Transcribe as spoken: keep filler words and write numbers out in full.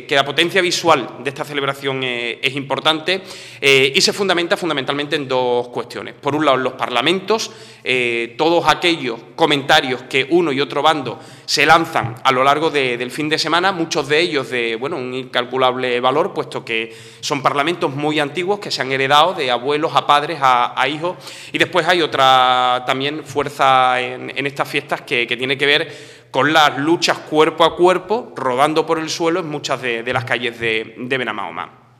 que la potencia visual de esta celebración eh, es importante eh, y se fundamenta fundamentalmente en dos cuestiones. Por un lado, en los parlamentos, eh, todos aquellos comentarios que uno y otro bando se lanzan a lo largo de, del fin de semana, muchos de ellos de bueno, un incalculable valor, puesto que son parlamentos muy antiguos que se han heredado de abuelos a padres a, a hijos. Y después hay otra también fuerza en, en estas fiestas que, que tiene que ver con las luchas cuerpo a cuerpo, rodando por el suelo en muchas de, de las calles de, de Benamahoma.